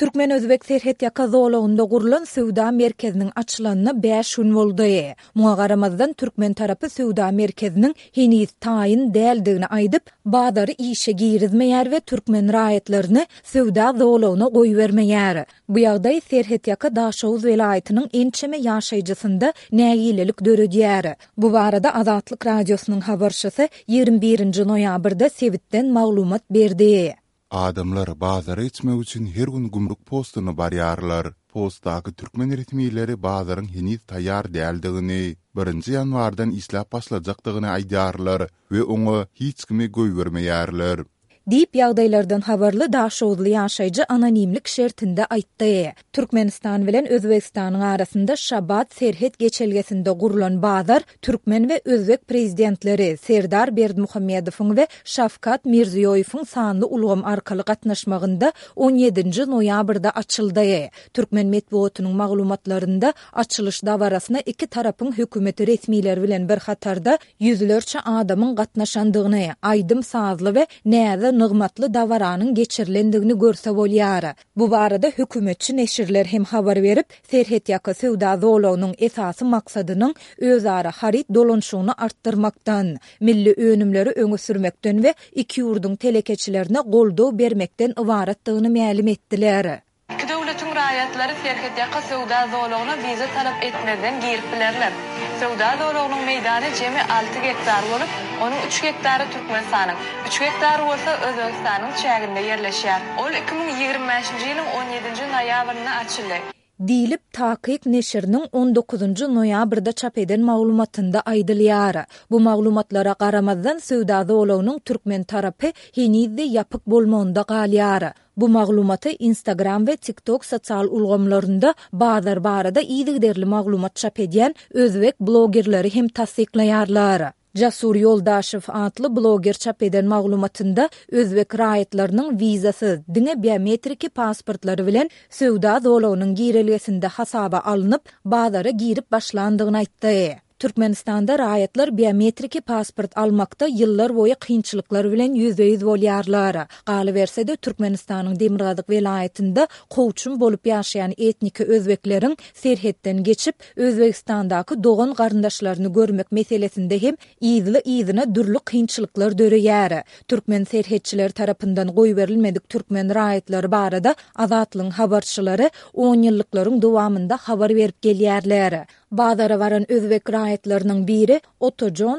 Türkmen-Özbek serhet ýaka zowlagynda gurulan Sowda merkeziniň açylanyna 5 gün boldy. Muňa garamazdan Türkmen tarapy Sowda merkeziniň heniz taýyn däldigini aýdyp, bazary işe girizmeýär we türkmen raýatlaryny Sowda zowlagyna goýbermeýär. Bu ýagdaý serhet ýaka Daşowuz welaýatynyň ençeme ýaşaýjysynda nägilelik döredýär. Bu barada Azatlyk radiosynyň habarçysy 21-nji noýabrda Sewitden maglumat berdi. Adamlar bazara içmek için her gün gümrük postunu barýarlar. Postdaky türkmen resmiýetleri bazaryň heniz taýýar däldigini, 1-nji ýanwardan işläp başlajakdygyny aýdýarlar we oňa hiç kimi goýbermeýärler. Diýip ýagdaýlardan habarly Daşowuzly ýaşaýjy anonimlik şertinde aýtdy. Türkmenistan bilen Özbekistanyň arasynda Şabat serhet geçelgesinde gurulan bazar Türkmen we Özbek prezidentleri Serdar Berdimuhammedowyň we Şafkat Mirziýoýewiň sanly ulgam arkaly gatnaşmagynda 17-nji noýabrda açyldy. Türkmen medeniýetiniň maglumatlarynda açylyş dawarasyna iki tarapyň hökümeti resmiýetleri bilen bir hatarda ýüzlerçe adamyň gatnaşandygyny, aýdym sazly we näze nygmatly dawaranyň geçirilendigini görse bolýar. Bu barada hökümetçi neşirler hem habar berip, serhet ýaka Sowda zowlagynyň esasy maksadynyň özara harit dolanşygyny artdyrmakdan, milli önümleri öňe sürmekden we iki ýurduň telekeçilerine goldaw bermekden ibaratdygyny ma'lum etdiler. İki döwletiň raýatlary serhet ýaka Sowda zowlagyna wiza talap etmeden girip bilerler. Sowda zowlagynyň meýdany jemi 6 hektar bolup, onuň 3 hektary Türkmenistanyň, 3 hektary bolsa Özbekistanyň çäginde ýerleşýär. Ol 2025-nji ýylyň 17-nji noýabryna açyldy. Diýilip Takyk neşiriniň 19-njy noýabrda çap eden maglumatynda aýdylýar. Bu maglumatlara garamazdan Sowda zowlagynyň türkmen tarapy henizde ýapyk bolmagynda galýar. Bu maglumaty Instagram we TikTok sosial ulgamlarynda bazar barada ýygyderli maglumat çap edýän özbek blogerleri hem tasdiklaýarlar. Jasur Yoldaşew atly bloger çap eden maglumatynda özbek raýatlarynyň wizasyz diňe biometriki pasportlary bilen Sowda zowlagynyň girilgesinde hasaba alınıp bazara girip başlandygyny aýtdy. Türkmenistanda raýatlar biometriki pasport almakda ýyllar boýy kynçylyklar bilen ýüzüýüz bolýarlar. Galybersede Türkmenistanyň Demirgazyk welaýatynda gowçum bolup ýaşaýan etniki özbekleriň serhetden geçip Özbekistandaky dogan garyndaşlaryny görmek meselesinde hem ýyzyna dürli kynçylyklar döreýär. Türkmen serhetçiler tarapyndan goýberilmedik türkmen raýatlary barada Azatlyň habarçylary 10 ýyllyklaryň dowamında habar berip gelýärler. Bazara varan özbek raýatlarynyň biri Otojon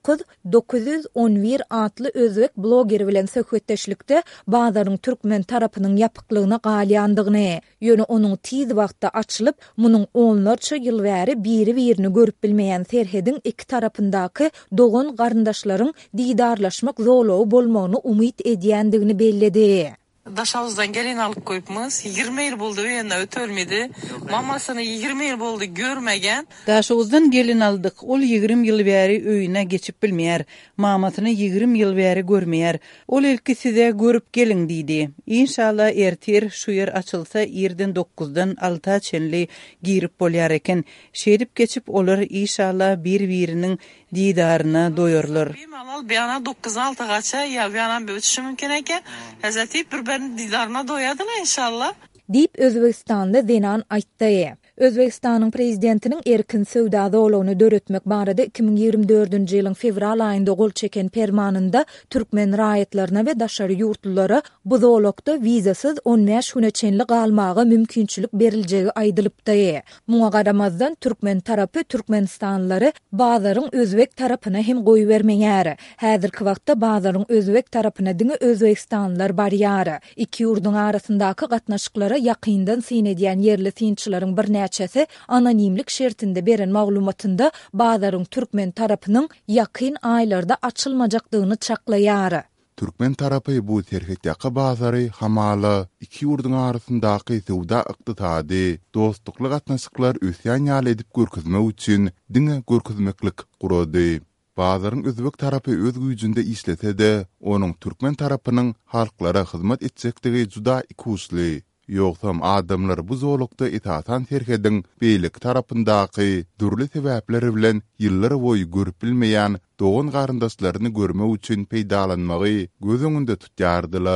19-911 atly özbek bloger bilen söhbetdeşlikde bazaryň türkmen tarapynyň ýapyklygyna galýandygyny, ýöne onuň tiz wagtda açylyp, munyň onlarça ýyl bäri biri-birini görüp bilmeýän serhediň iki tarapyndaky dogan garyndaşlaryň diýdarlaşmak zowlagy bolmagyny umyt edýändigini belledi. Daşawuzdan gelin alıp koyupmuz. 20 yıl boldy ýene ötölmedi. Mamasyny 20 yıl boldy görmegen. Daşawuzdan gelin aldyk. Ol 20 yıl bäri öýüne geçip bilmeýär. Mamasyny 20 yıl bäri görmeýär. Ol ilki size görüp gelin diýdi. Inşallah ertir şu yer açylsa 9-dan 6 çenli girip bolýar eken. Şerip geçip olar inşallah bir-biriniň diýdaryna doýarlar. Bir ana 9-6 gaça ya bir ana ötüşü mümkin eken. Hazreti bir-biriniň diýdaryna doýadylar inşallah. Diýip Özbekistanda zenan aýtdy. Özbekistanyň prezidentiniň erkin Sowda zowlagyny döretmek barada 2024-nji ýylyň fevral aýynda gol çeken permanynda türkmen raýatlaryna we daşary ýurtlulara bu zowlakda wizasyz 15 güne çenli galmagy mümkinçilik beriljegi aýdylypdy. Muňa garamazdan türkmen tarapy türkmenistanlary bazaryň özbek tarapyna hem goýbermeýär. Häzirki wagtda bazaryň özbek tarapyna diňe Özbekistanlılar barýar. Iki ýurduň arasyndaky gatnaşyklara ýakyndan sinedýän yerli tinçilaryň bir näçesi anonimlik şertinde beren maglumatynda bazaryň türkmen tarapynyň ýakyn aýlarda açylmajakdygyny çaklaýar. Türkmen tarapy bu serhet ýaka bazary hamaly iki ýurduň arasyndaky Sowda ykdysady, dostlukly gatnaşyklar ösýän ýaly edip görkezmek üçin diňe görkezmeklik gurady. Bazaryň özbek tarapy öz güýjünde işlese-de, onuň türkmen tarapynyň halklara hyzmat etjekdigi juda ikusly. Ýoksam adamlar bu zowlukda etatan serhediň beýlik tarapyndaky dürli sebäpleri bilen ýyllar boýy görüp bilmeýän dogan garyndaşlaryny görmek üçin peýdalanmagy göz öňünde tutýardylar.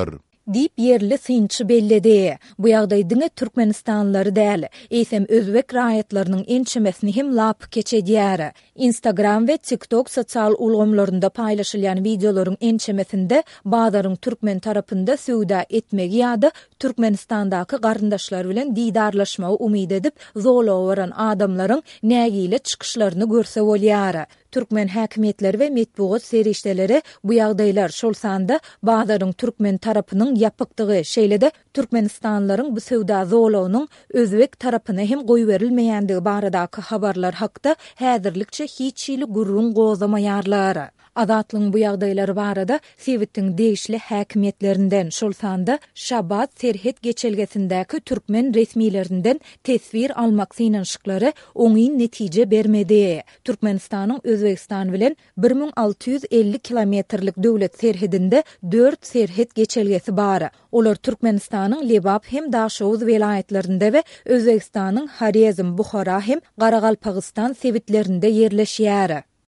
diýip yerli synçy belledi. Bu ýagdaý diňe Türkmenistanlary däl, eýsem özbek raýatlarynyň ençemesini hem lap keçedýär. Instagram we TikTok sosial ulgamlarynda paýlaşylýan videolaryň ençemesinde bazaryň türkmen tarapynda söwda etmegi ýa-da Türkmenistandaky garyndaşlar bilen diýdarlaşmagy umyd edip zolaw waran adamlaryň nägile çykyşlaryny görse bolýar. Türkmen häkimetleri we metbuat serişdeleri bu ýagdaýlar şol sanda bazaryň türkmen tarapynyň ýapykdygy şeýle-de Türkmenistanlaryň bu söwda zolawynyň özbek tarapyna hem goýberilmeýändigi baradaky habarlar hakda häzirlikçe hiç ýyly gurrun gozamaýarlar. Adatlyň bu ýagdaýlary barada Sewittiň degişli häkimetlerinden şol sanda Şabat Serhet geçelgesindäki türkmen resmiýlerinden tesbir almak synanşyklary oňy netije bermedi. Türkmenistanyň Özbegistan bilen 1650 kilometrlik döwlet serhedinde 4 serhet geçelgesi bar. Olar Türkmenistanyň Lebap hem Daşowuz welaýetlerinde we Özbegistanyň Harezm, Buhara hem Garagalpagystan sewitlerinde yerleşýär.